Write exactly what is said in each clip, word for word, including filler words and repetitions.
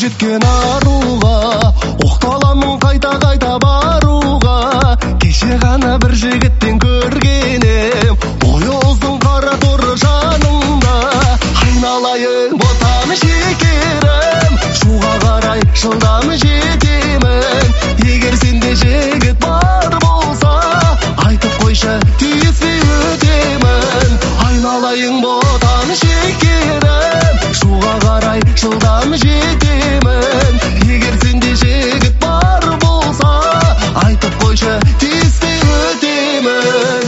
жеткен аруға, оқталамын қайта-қайта баруға. Кеше ғана бір жігіттен көргенім, бойы ұзын қара торы жаныңда. Айналайын ботаны шекерім, шуға қарай жылдам жетемін. Егер сенде жігіт бар болса, айтып қойшы, тиіспей өтемін. Айналайын ботаны шекерім, шуға қарай жылдам жетемін. Егер сенде жігіт бар болса, айтып қойшы, тиіспей өтемін.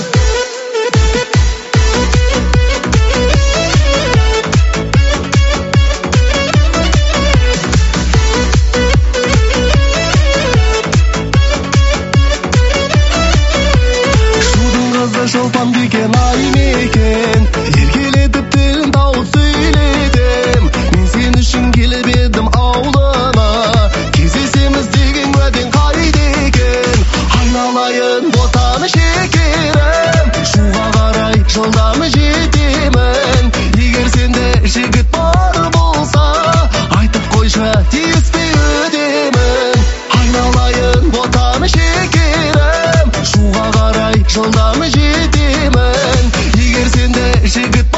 Шудың қызы шолпан бекен ай мекен, еркелетіп тілін тауып сөйледім. Мен сен үшін келіп едім аулына, кездесеміз деген уәдең қайда екен? Айналайын ботаны шекерім, шуға қарай жылдам жетемін. Егер сенде жігіт бар болса, айтып қойшы, тиіспей өтемін. Айналайын ботаны шекерім, шуға қарай жылдам жетемін. Егер сенде жігіт